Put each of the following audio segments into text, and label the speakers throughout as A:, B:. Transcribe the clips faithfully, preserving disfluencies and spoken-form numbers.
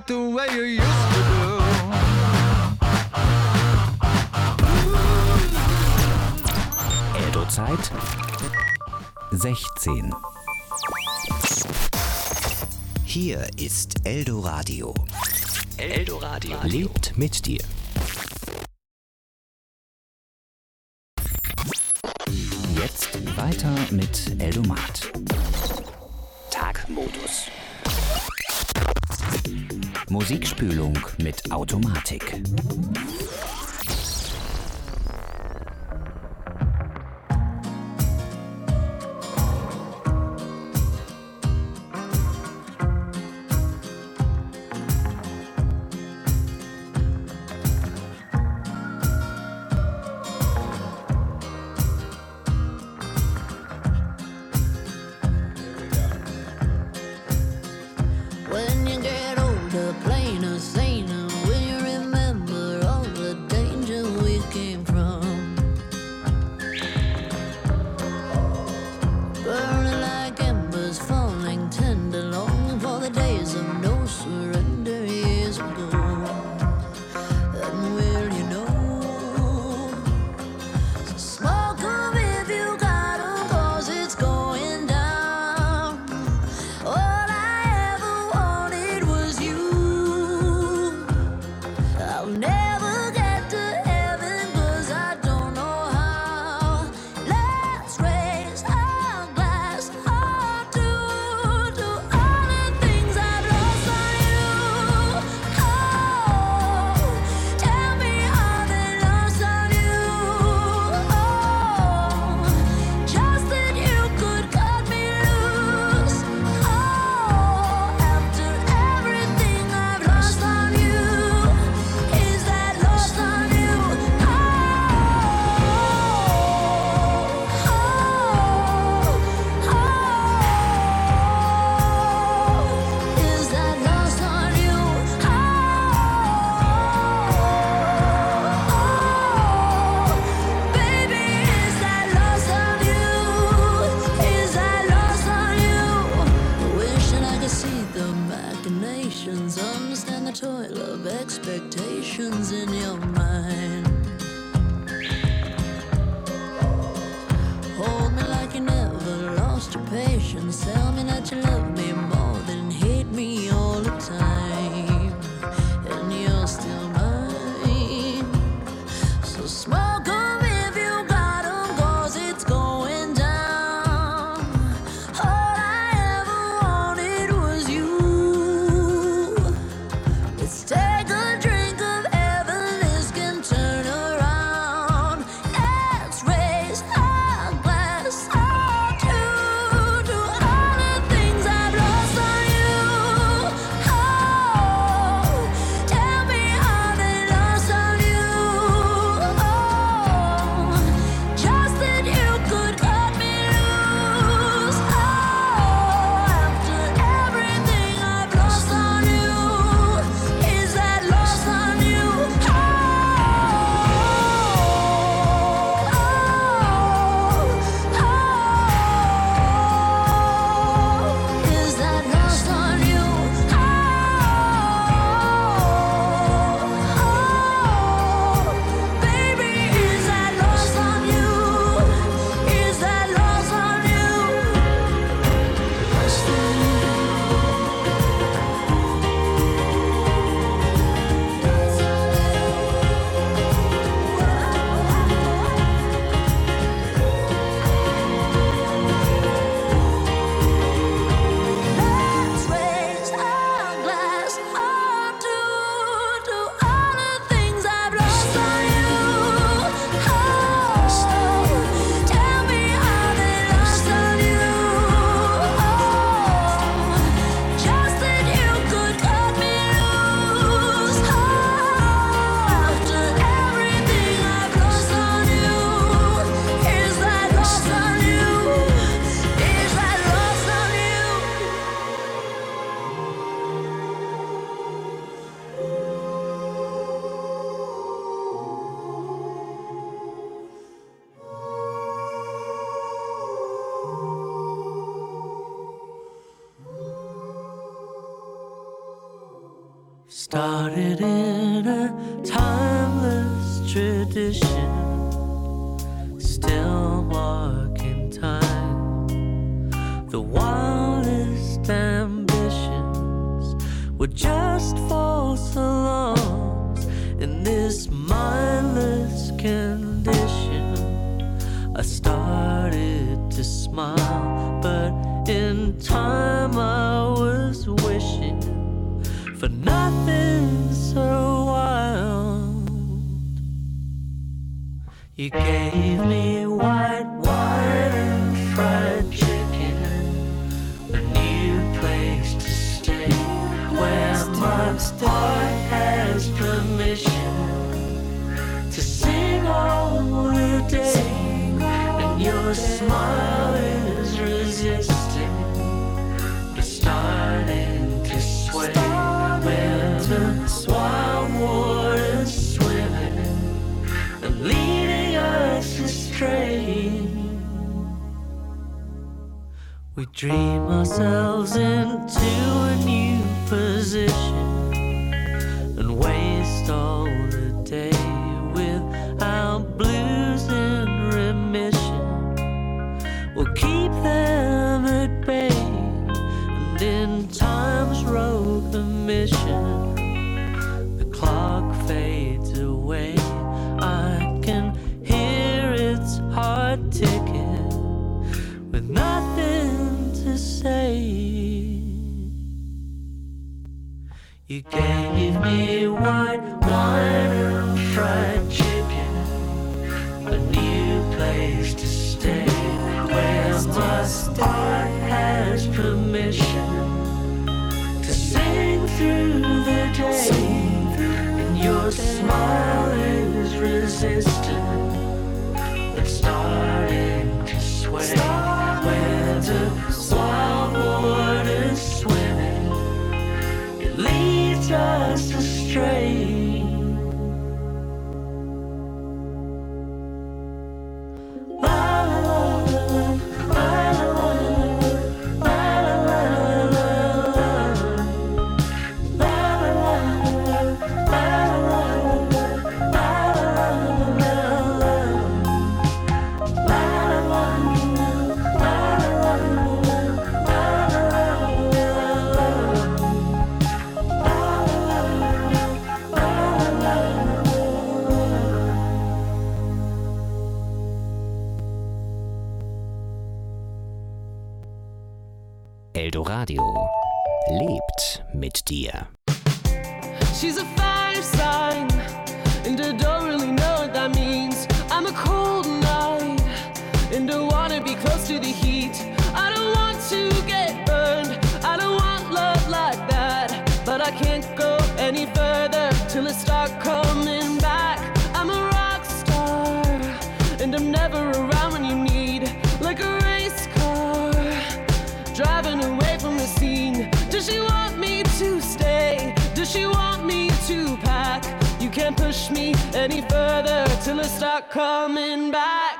A: the way you used to do.
B: Eldo-Zeit sechzehn. Hier ist Eldoradio. Eldoradio lebt mit dir. Jetzt weiter mit Eldomat. Tagmodus. Musikspülung mit Automatik.
C: Take a drink of heaven, this can turn Started in a timeless tradition, still marking time. The wildest ambitions were just false alarms. In this mindless condition, I started to smile, but in time I was wishing for nothing so wild. You gave me white wine and fried chicken, a new place to stay, where my heart has permission to sing all the day, and your smile is resisting, but starting to sway. Wild waters swimming and leading us astray. We dream ourselves into a new position and waste all the day with our blues in remission. We'll keep them at bay, and in time's road the mission, clock fades away. I can hear its heart ticking with nothing to say. You gave me white wine and fried chicken, a new place to stay, where my heart has permission to sing through the day. Your smile is resistant, but starting to sway, where the wild water's swimming, it leads us astray.
B: Eldoradio lebt mit dir.
D: She's a fire sign, and I don't really know what that means. I'm a cold night, and I wanna be close to the heat. I don't want to get burned, I don't want love like that, but I can't go any further till I start coming back. I'm a rock star, and I'm never around when you need, like a race car, driving away from the scene. Does she want me to stay? Does she want me to pack? You can't push me any further till I start coming back.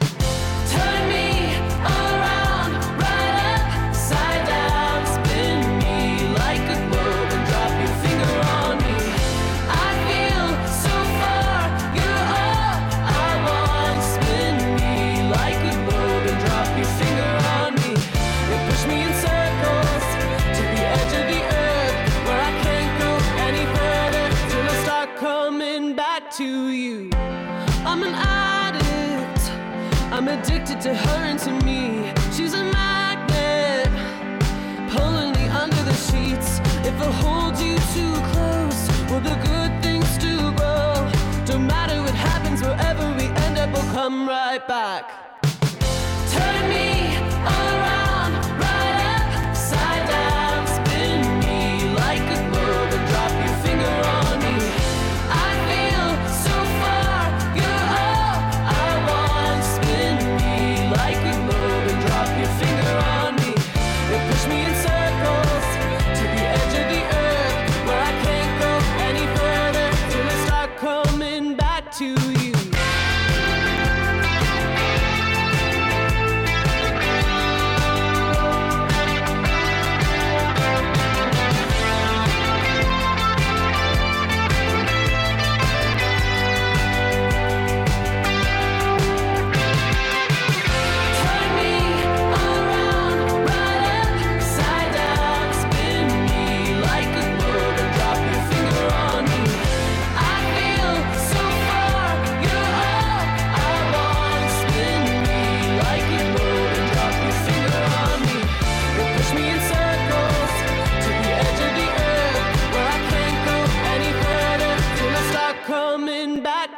D: Turn me around, right upside down, spin me like a globe and drop your finger on me. I feel so far, you're all I want. Spin me like a globe and drop your finger on me. You push me in circles to the edge of the earth, where I can't go any further till I start coming back to you. I'm an addict, I'm addicted to her and to me. She's a magnet, pulling me under the sheets. If I hold you too close, will the good things do grow? Don't matter what happens, wherever we end up, we'll come right back. Turn me around, right upside down, spin me like a globe and drop your finger on me. I feel so far, you're all I want. Spin me like a globe and drop your finger on me. You push me in circles to the edge of the earth, where I can't go any further till I start coming back to you.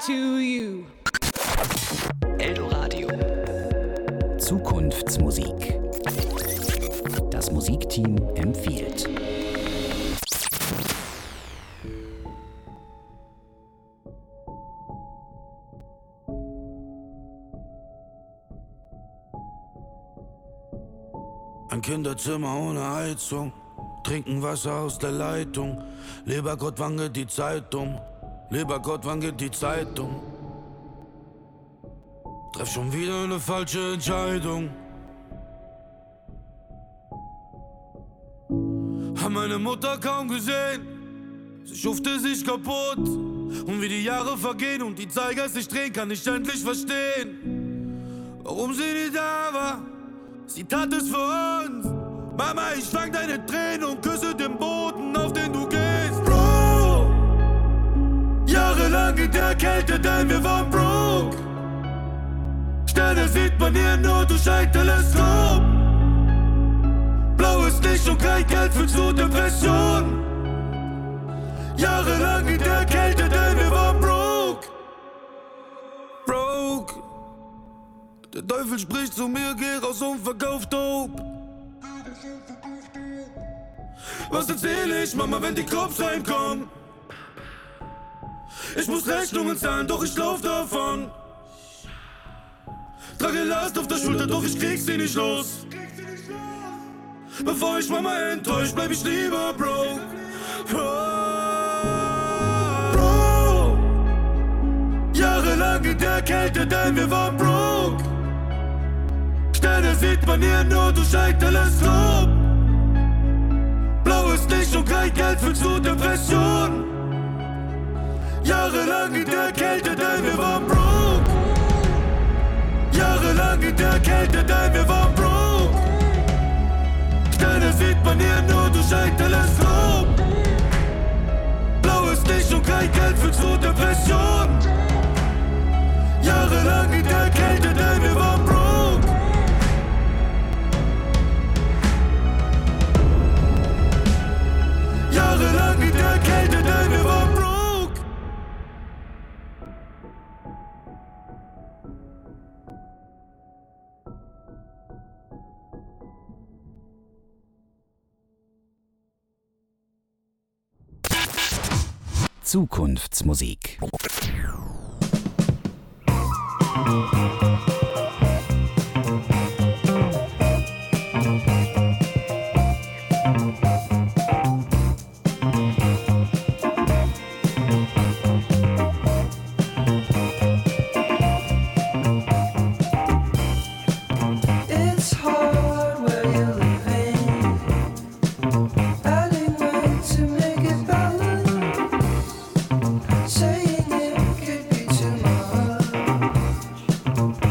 D: to you.
B: Eldoradio. Zukunftsmusik. Das Musikteam empfiehlt.
E: Ein Kinderzimmer ohne Heizung, trinken Wasser aus der Leitung. Lieber Gott, wann geht die Zeit um? Lieber Gott, wann geht die Zeit um? Treff schon wieder eine falsche Entscheidung. Hab meine Mutter kaum gesehen, sie schufte sich kaputt. Und wie die Jahre vergehen und die Zeiger sich drehen, kann ich endlich verstehen, warum sie nicht da war. Sie tat es für uns. Mama, ich fang deine Tränen und küsse den Boden, auf den du gehst. Bro, jahrelang in der Kälte, denn wir waren broke. Sterne sieht man hier nur durch ein Teleskop. Blaues Licht und kein Geld für zu Depression. Jahrelang in der Kälte, denn wir waren broke. Broke. Der Teufel spricht zu mir, geh raus und verkauf Dope. Was erzähl ich, Mama, wenn die Cops heimkommen? Ich muss Rechnungen zahlen, doch ich lauf davon. Trage Last auf der Schulter, doch ich krieg sie nicht los. Bevor ich Mama enttäuscht, bleib ich lieber broke. Bro, jahrelang in der Kälte, denn wir waren broke. Sterne sieht man hier nur durch ein Teleskop. Blaues Licht und kein Geld für zu Depression. Jahrelang in der Kälte, denn wir waren broke. Jahrelang in der Kälte, denn wir waren broke. Sterne sieht man hier nur durch ein Teleskop. Blaues Licht und kein Geld für zu Depression. Jahrelang in der Kälte, denn wir waren broke. Jahrelang in der Kälte, denn wir waren broke.
B: Zukunftsmusik.
F: It's hard where you're living, adding weight to make it balance, saying it could be too much.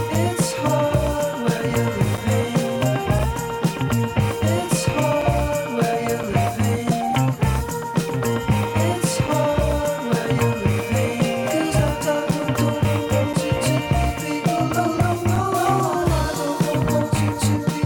F: It's hard where you're living. It's hard where you're living. It's hard where you're living. 'Cause I don't want you to be alone. I don't want you to be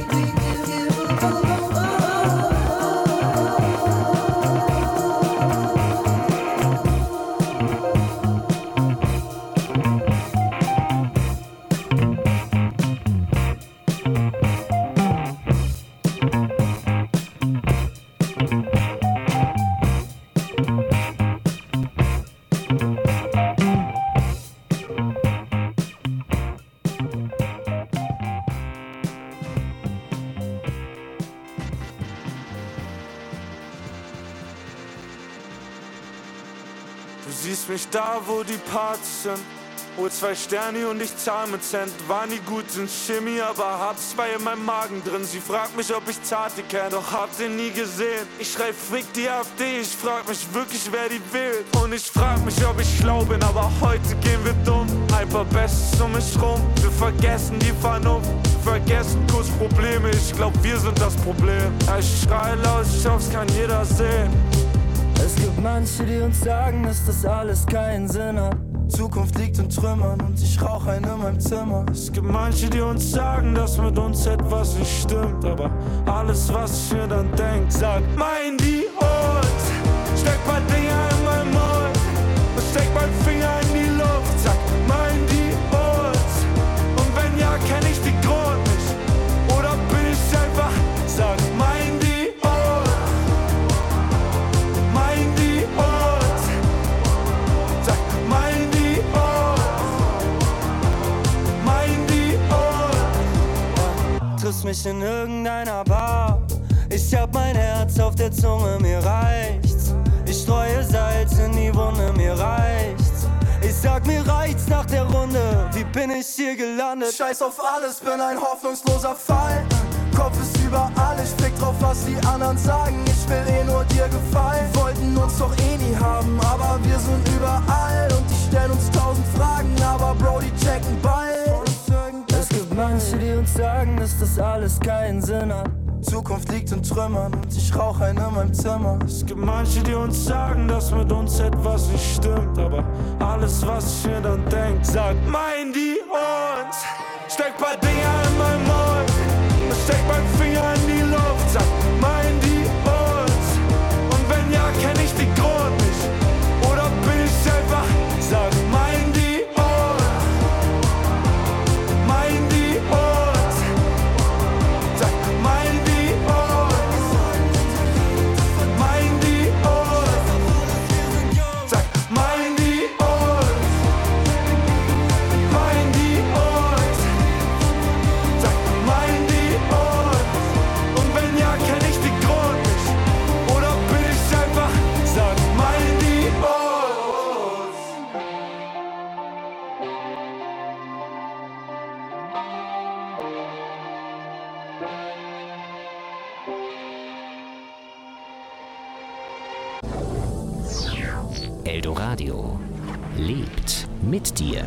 E: Du siehst mich da, wo die Partys sind. Hol zwei Sterne und ich zahl mit Cent. War nie gut in Chemie, aber hab zwei in meinem Magen drin. Sie fragt mich, ob ich Zati kenn, doch hab den nie gesehen. Ich schreib Fick die AfD, ich frag mich wirklich, wer die wählt. Und ich frag mich, ob ich schlau bin, aber heute gehen wir dumm. Ein paar Bestes um mich rum, wir vergessen die Vernunft. Wir vergessen kurz Probleme, ich glaub, wir sind das Problem. Ja, ich schrei laut, ich hoff's kann jeder sehen.
F: Es gibt manche, die uns sagen, dass das alles keinen Sinn hat. Zukunft liegt in Trümmern und ich rauch einen in meinem Zimmer.
E: Es gibt manche, die uns sagen, dass mit uns etwas nicht stimmt. Aber alles, was ich mir dann denk, sagt, mein die und steck paar Dinger in meinen Mund und steck meinen Finger in die Luft. Sag, mein die und und wenn ja, kenn ich die Grund nicht. Oder bin ich einfach, sag, mein die
F: triffst mich in irgendeiner Bar. Ich hab mein Herz auf der Zunge, mir reicht's. Ich streue Salz in die Wunde, mir reicht's. Ich sag, mir reicht's nach der Runde. Wie bin ich hier gelandet? Scheiß auf alles, bin ein hoffnungsloser Fall. Kopf ist überall, ich fick drauf, was die anderen sagen. Ich will eh nur dir gefallen. Die wollten uns doch eh nie haben, aber wir sind überall. Und die stellen uns tausend Fragen, aber Bro, die checken bald. Es gibt manche, die uns sagen, dass das alles keinen Sinn hat. Zukunft liegt in Trümmern und ich rauch einen in meinem Zimmer.
E: Es gibt manche, die uns sagen, dass mit uns etwas nicht stimmt. Aber alles, was ich mir dann denk, sagt, mein die und steck paar Dinger in meinen Mund und steck meinen Finger in die Luft. Sag, mein die und und wenn ja, kenn ich die Grund nicht. Oder bin ich einfach, sag, mein die
B: Eldoradio lebt mit dir.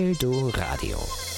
B: Eldoradio.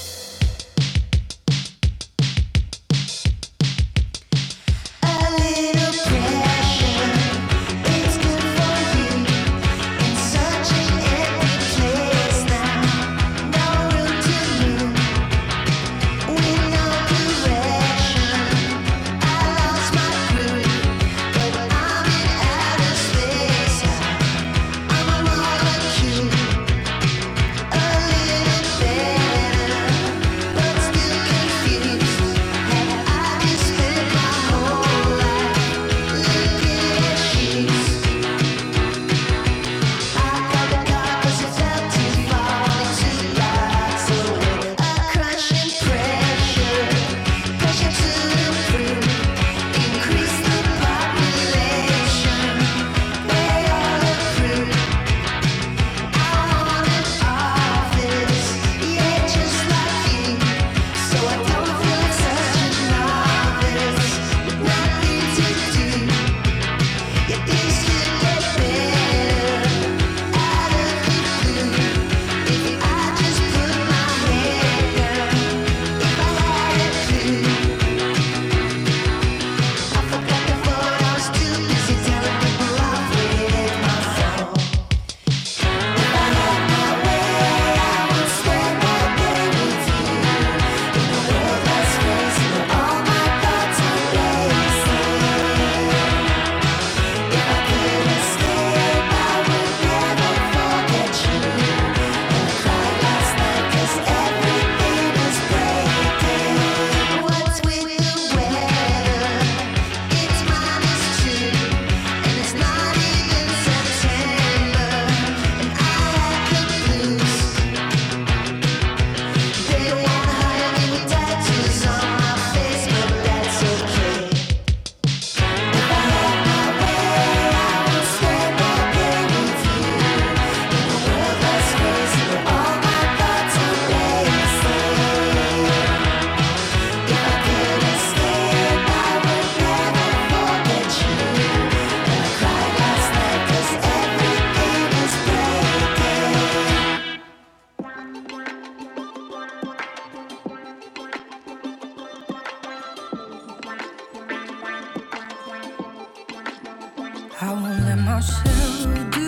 G: I won't let myself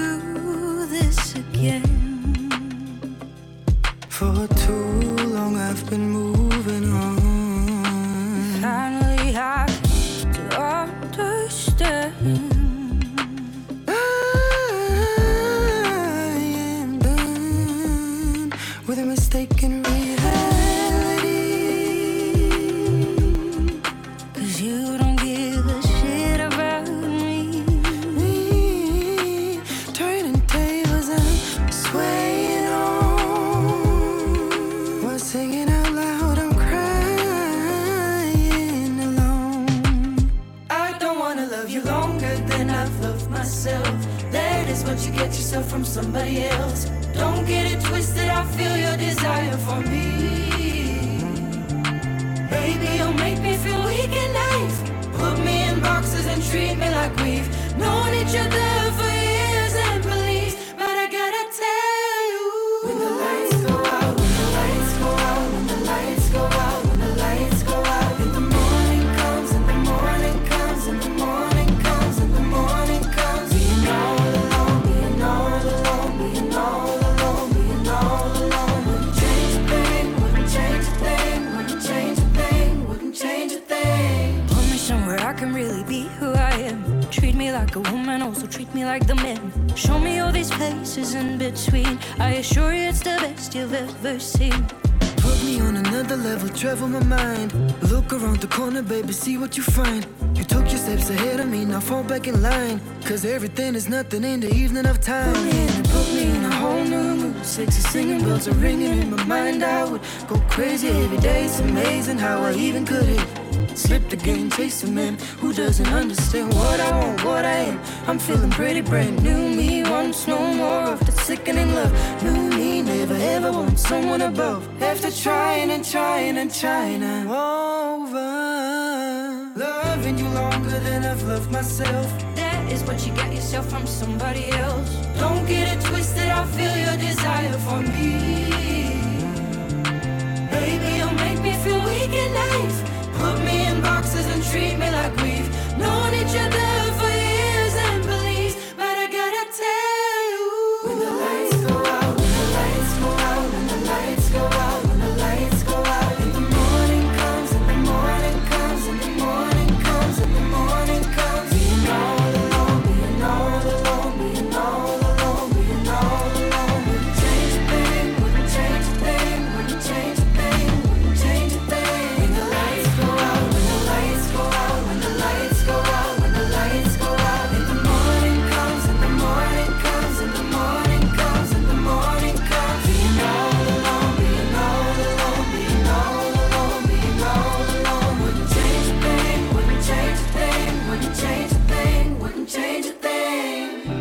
G: do this again. For too long I've been moving on. Finally I came to understand. I am done with a mistaken reality. 'Cause you don't give a shit about me. Me turning tables and swaying on. While singing out loud, I'm crying alone. I don't wanna love you longer than I've loved myself. That is what you get yourself from somebody else. Don't get it twisted, I feel your desire for me. Baby, you'll make me feel weak at night. Put me in boxes and treat me like we've known each other for years and believe. But I gotta tell you, when the lights go out, when the lights go out, when the lights go out, when the lights go out, and the morning comes, and the morning comes, and the morning comes, and the morning comes. Being all alone, being all alone, being all alone, being all alone. Wouldn't change a thing, wouldn't change a thing, wouldn't change a thing, wouldn't change a thing. Put me somewhere I can really be who I am. Treat me like a woman, also treat me like the man. Show me all these places in between. I assure you it's the best you've ever seen. Put me on another level, travel my mind. Look around the corner, baby, see what you find. You took your steps ahead of me, now fall back in line. 'Cause everything is nothing in the evening of time. Put me in and put me in a whole new mood. Sexy singing, bells are ringing in my mind. I would go crazy every day. It's amazing how I even could hit. Slip the game, chase a man who doesn't understand what I want, what I am. I'm feeling pretty brand new. Me wants no more of the sickening love. New me never ever want someone above. After trying and trying and trying, I'm over. Loving you longer than I've loved myself. That is what you got yourself from somebody else. Don't get it twisted, I feel your desire for me. Baby, you make me feel weak and nice. Put me in boxes and treat me like we've known each other for years and beliefs. But I gotta tell you, when the lights go out, when the lights go out, when the lights go out, when the lights go out, and the morning comes, and the morning comes, and the morning comes, and the morning comes. Being all alone, being all alone, being all alone, being all alone. Wouldn't change a thing, wouldn't change a thing, wouldn't change a thing, wouldn't change a thing. When the lights go out, when the lights go out, when the lights go out, when the lights go out, and the morning comes, and the morning comes, and the morning comes, and the morning comes. Being all alone, being all alone, being all alone, being all alone. Wouldn't change a thing, wouldn't change a thing, wouldn't change a thing, wouldn't change a thing.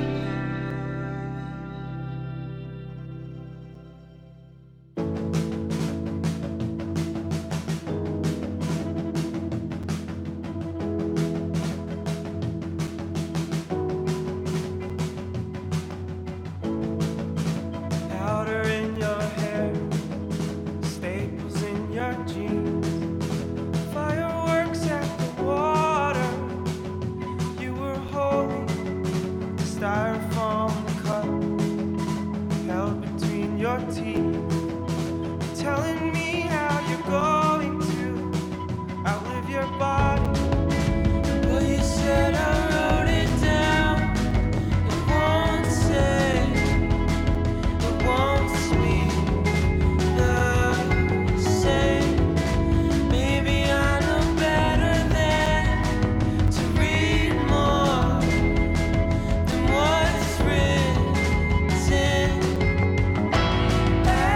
F: Powder in your hair, staples in your jeans, fireworks at the water. You were holding a styrofoam cup held between your teeth, telling me how you're going to outlive your body. Well, you said I wrote it down. It won't say, it won't speak the same. Maybe I know better than to read more than what's written.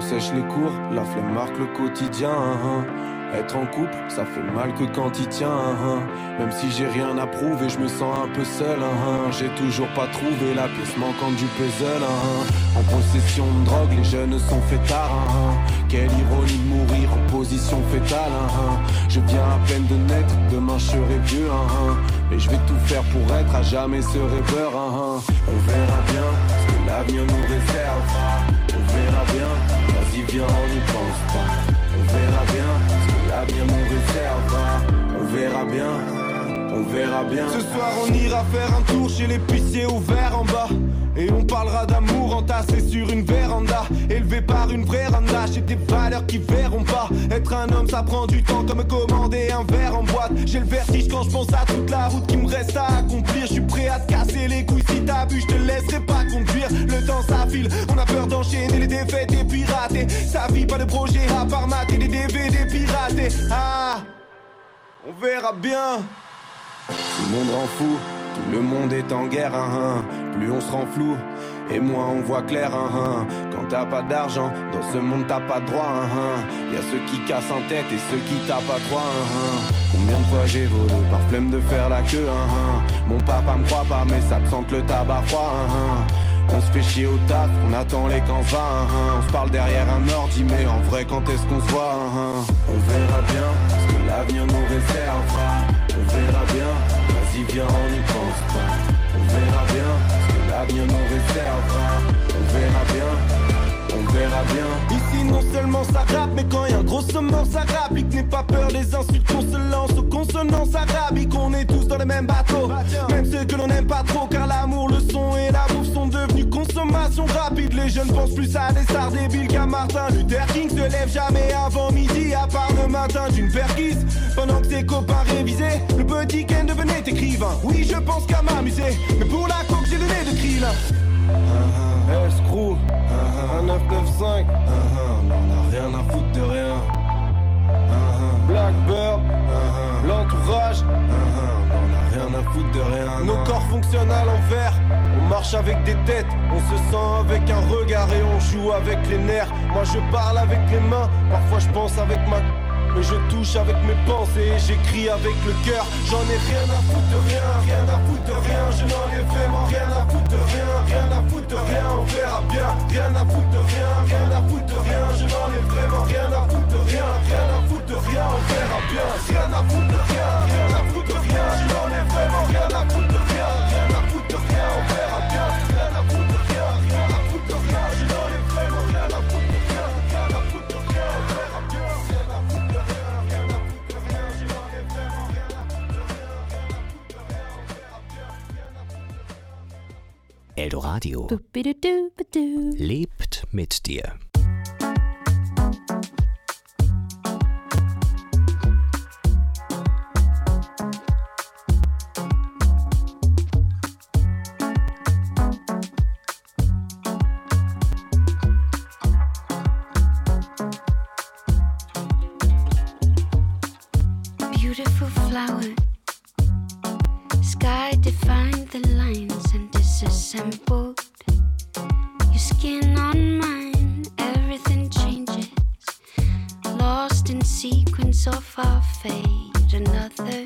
H: sèche les cours, la flemme marque le quotidien. Hein. Être en couple, ça fait mal que quand il tient. Hein. Même si j'ai rien à prouver, je me sens un peu seul. Hein. J'ai toujours pas trouvé la pièce manquante du puzzle. Hein. En possession de drogue, les jeunes sont fêtards. Hein. Quelle ironie de mourir en position fétale. Hein. Je viens à peine de naître, demain je serai vieux. Hein. Mais je vais tout faire pour être à jamais ce rêveur. Hein. On verra bien ce que l'avenir nous réserve. On verra bien, vas-y viens on n'y pense pas. On verra bien ce que l'avenir nous réserve. On verra bien, on verra bien. Ce soir on ira faire un tour chez l'épicier ouvert en bas. Et on parlera d'amour entassé sur une véranda. Élevé par une vraie randa. J'ai des valeurs qui verront pas. Être un homme ça prend du temps comme commander un verre en boîte. J'ai le vertige quand je pense à toute la route qui me reste à accomplir. Je suis prêt à te casser les couilles si t'as bu. Je te laisserai pas conduire. Le temps s'affile, on a peur d'enchaîner les défaites et pirater. Sa vie pas de projet à part mater des D V D piratés. Ah, on verra bien. Tout le monde rend fou, tout le monde est en guerre. Hein, hein. Plus on se rend flou, et moins on voit clair. Hein, hein. Quand t'as pas d'argent, dans ce monde t'as pas de droit. Hein, hein. Y'a ceux qui cassent en tête et ceux qui tapent à trois. Hein, hein. Combien de fois j'ai volé par flemme de faire la queue. Hein, hein. Mon papa me croit pas mais ça te sente le tabac froid. Hein, hein. On se fait chier au taf, on attend les camps va. Hein, hein. On se parle derrière un ordi mais en vrai quand est-ce qu'on se voit. Hein, hein. On verra bien ce que l'avenir nous réservera. On verra bien, vas-y viens on n'y pense pas. On verra bien ce que l'avenir nous réservera. On verra bien, on verra bien. Ici non seulement ça rappe, mais quand y'a un gros saumon ça rapique. N'aie pas peur des insultes qu'on se lance aux consonances arabiques. On est tous dans le même bateau, même ceux que l'on n'aime pas trop. Car l'amour, le son et la bouffe sont devenus consommation rapide. Les jeunes pensent plus à des stars débiles qu'à Martin Luther King. Se lève jamais avant midi, à part le matin d'une perquise. Pendant que ses copains révisaient, le petit Ken devenait écrivain. Oui, je pense qu'à m'amuser, mais pour la coque j'ai le nez de Krillin. Escrew, un neuf neuf cinq, on a rien à foutre de rien. Blackbird, l'entourage, on a rien à foutre de rien. Nos corps fonctionnent à l'envers, on marche avec des têtes, on se sent avec un regard et on joue avec les nerfs. Moi je parle avec les mains, parfois je pense avec ma... Mais je touche avec mes pensées et j'écris avec le cœur. J'en ai rien à foutre de rien, rien à foutre de rien. Je n'en ai vraiment rien à foutre de rien, rien à foutre de rien. On verra bien, rien à foutre de rien, rien à foutre de rien. Je n'en ai vraiment rien à foutre de rien, rien à foutre de rien. On verra bien, rien à foutre de rien, rien à foutre de rien. Je n'en ai vraiment rien à foutre de rien, rien à foutre de rien. On verra bien, rien à foutre de rien, rien à foutre de rien. Je n'en ai vraiment rien à foutre de rien, rien à foutre de rien. On verra bien, rien à foutre de rien.
B: Eldoradio lebt mit dir.
I: Beautiful flower, sky defined the lines and disassembled. Your skin on mine, everything changes. Lost in sequence of our fate, another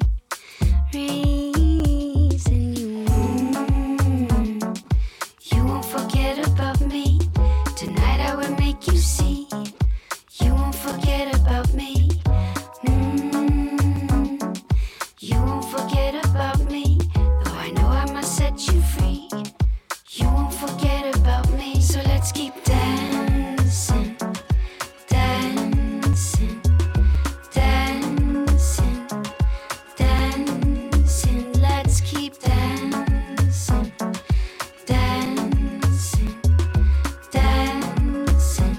I: reason you mm, you won't forget about me. Tonight I will make you see. You won't forget about me. Mm, you won't forget about me. Though I know I must set you free. You won't forget about me. So let's keep dancing, dancing, dancing, dancing. Let's keep dancing, dancing, dancing,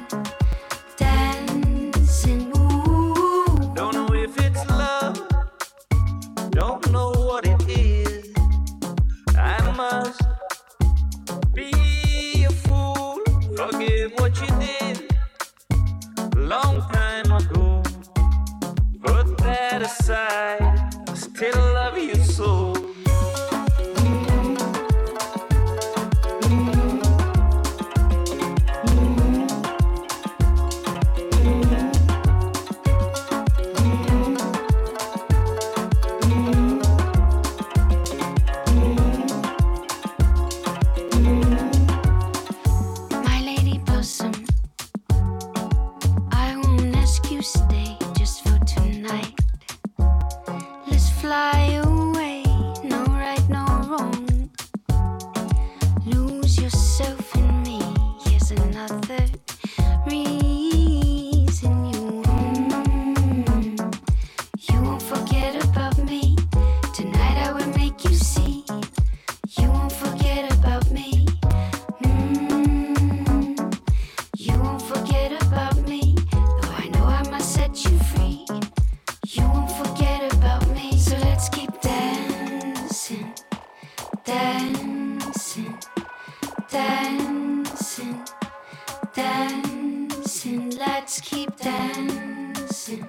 I: dancing. Ooh.
C: Don't know if it's love, don't know what it is. I must be a fool, forgive what you did long time ago. Put that aside, I still love you so.
I: fly away. No right, no wrong. Lose yourself in me. Here's another reason you won't. You won't forget about me. Tonight I will make you see. You won't forget about me. Mm. You won't forget about me. Though I know I must set you free. You won't forget about me. So let's keep dancing, dancing, dancing, dancing. Let's keep dancing,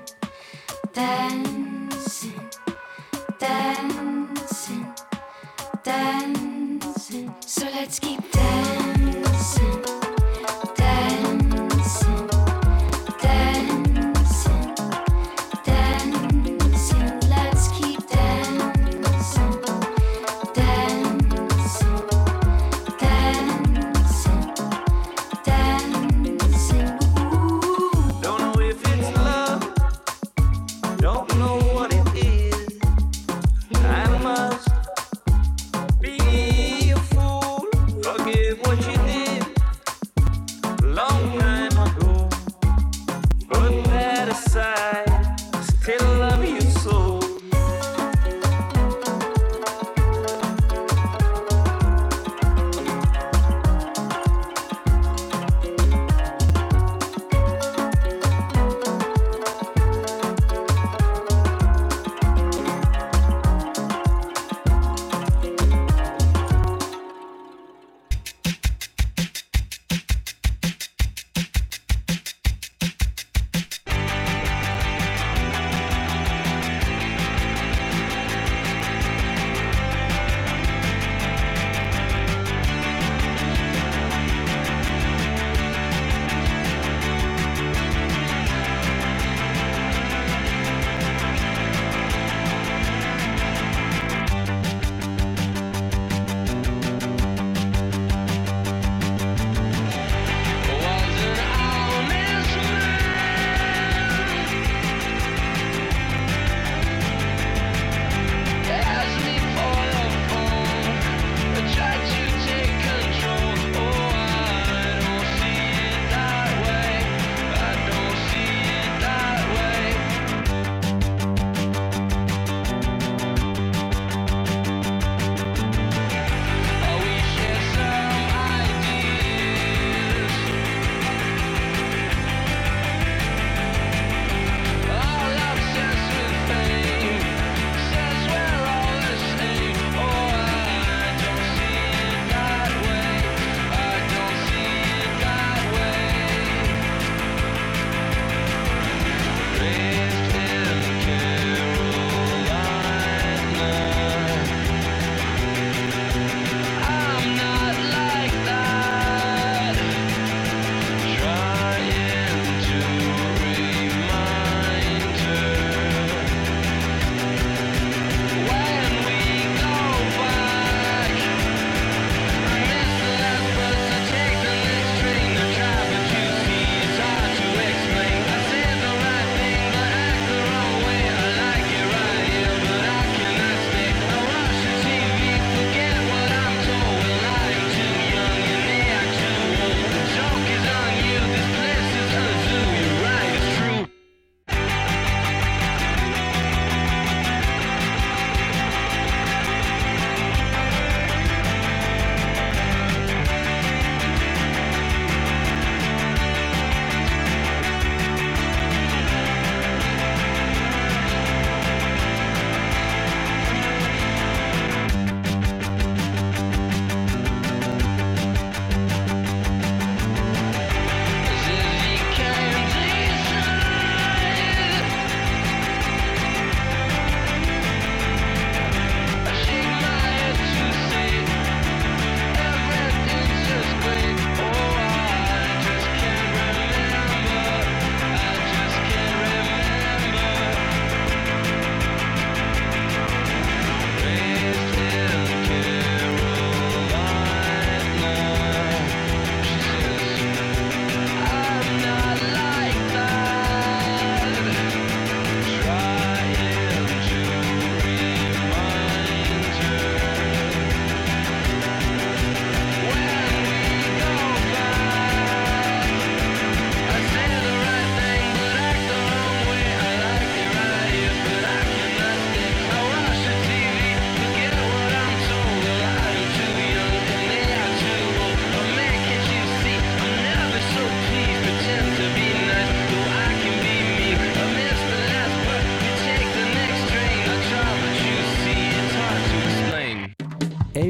I: dancing, dancing, dancing. So let's keep dancing, dancing, dancing, dancing. Let's keep dancing, dancing, dancing, dancing. Ooh.
C: Don't know if it's love, don't know what it is. I must be a fool for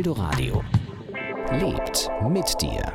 B: Eldoradio. Lebt mit dir.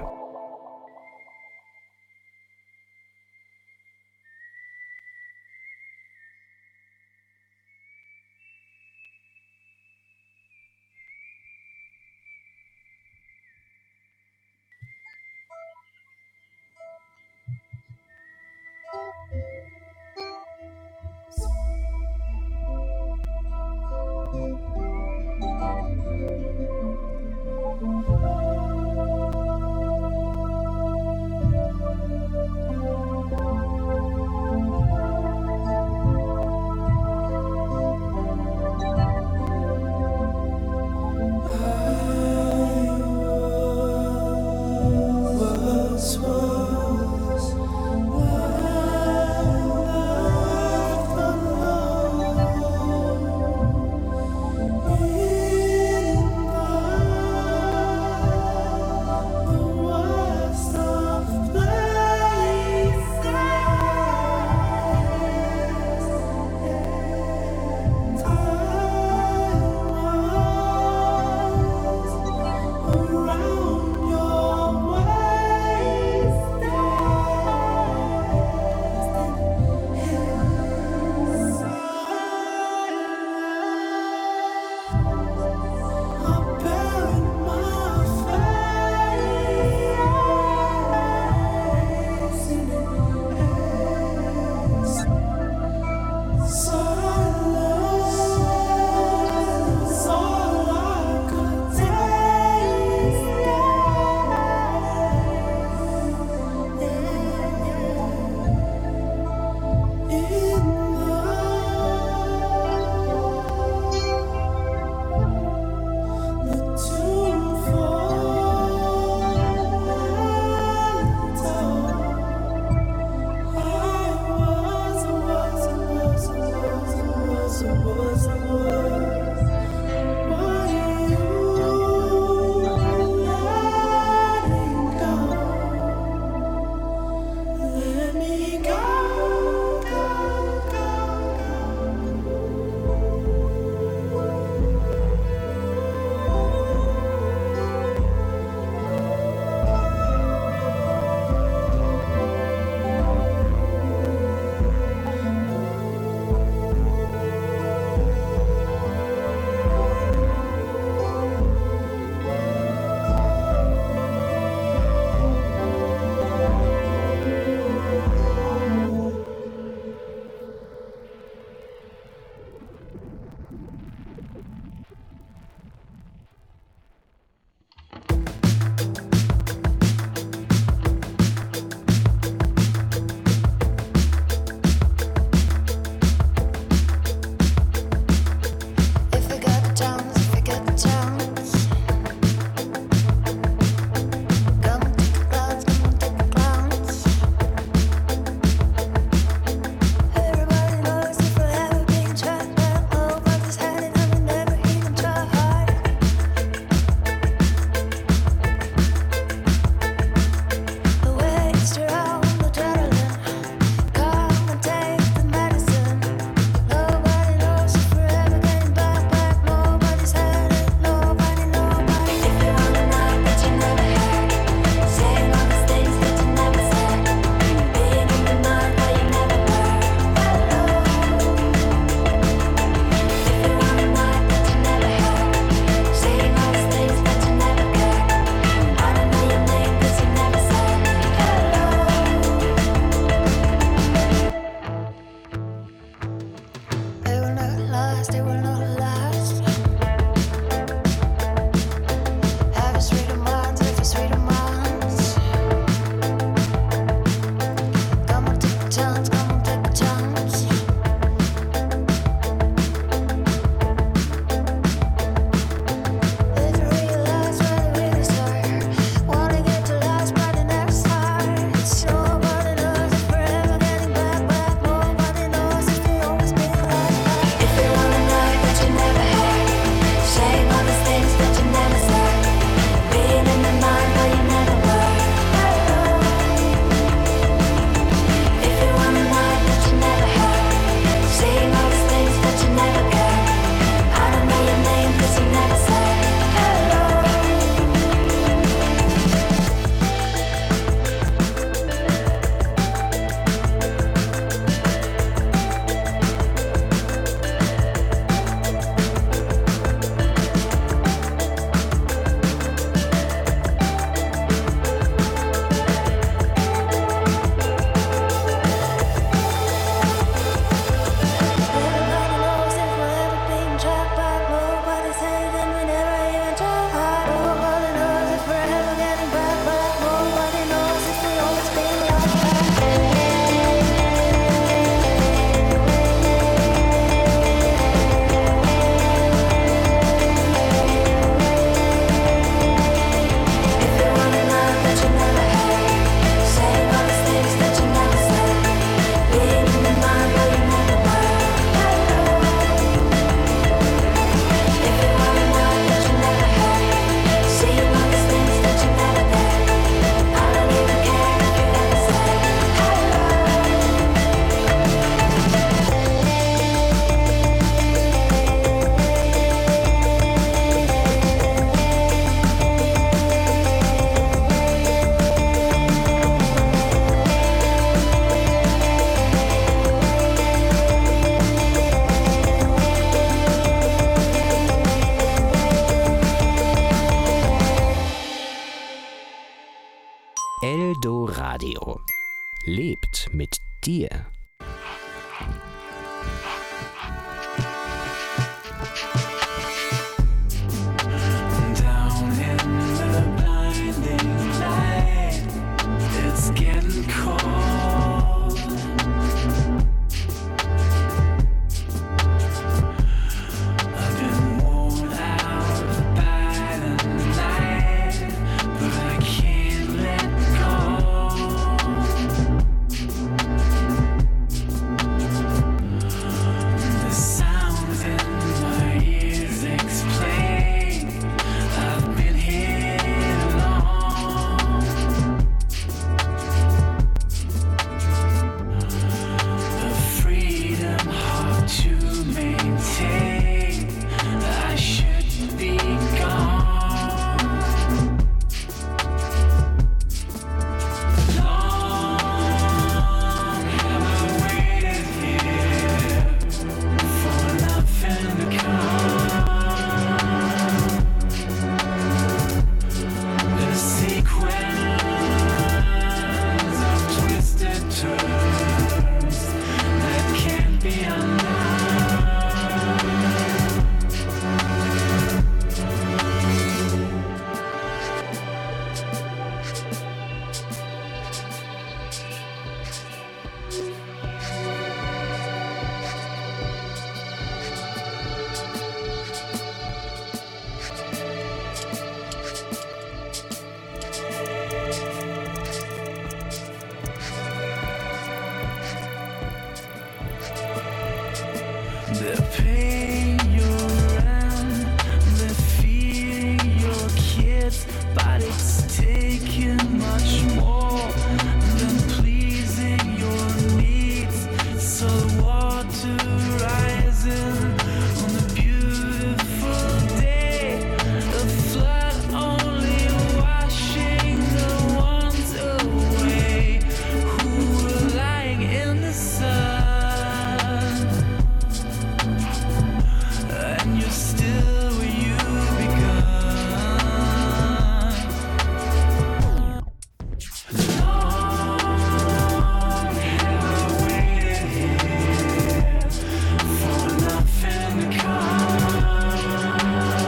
B: lebt mit dir.
J: The pain you're in, the feeling your kids, but it's taking much more than pleasing your needs. So water rising on a beautiful day, a flood only washing the ones away who were lying in the sun. And you're still where you begun. Long have I waited here for nothing to come.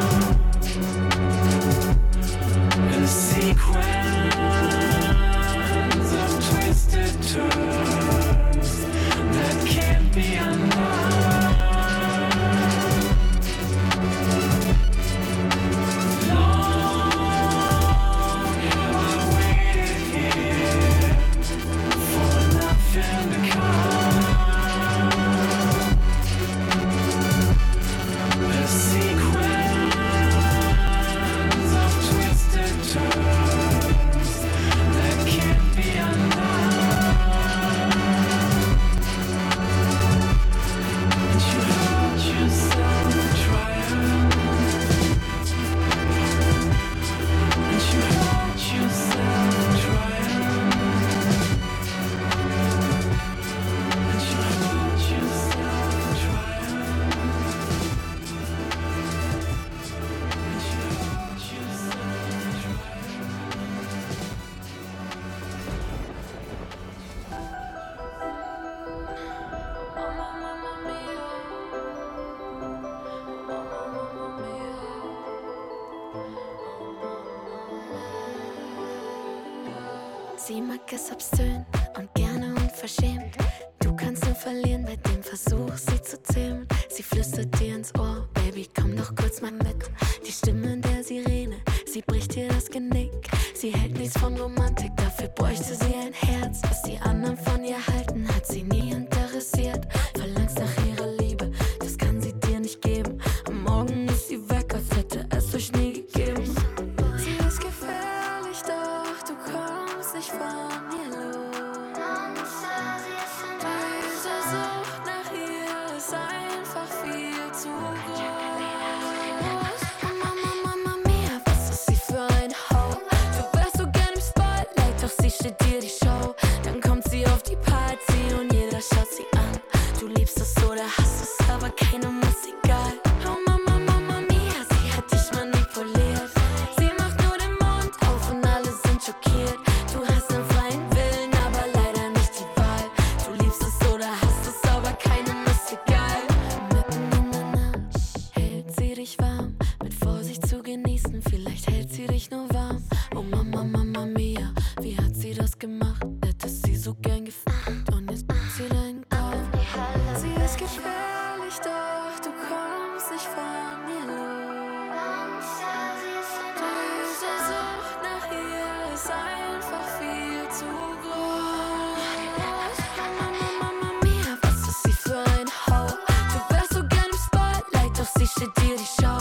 J: A sequence of twisted turns that can't be undone.
I: Sie mag es obszön und gerne unverschämt. Du kannst nur verlieren bei dem Versuch, sie zu zähmen. Sie flüstert dir ins Ohr, Baby, komm doch kurz mal mit. Die Stimme der Sirene, sie bricht dir das Genick. Sie hält nichts von Romantik, dafür bräuchte sie ein Herz. Was die anderen von ihr halten, hat sie nie interessiert. Verlangst nach ihrer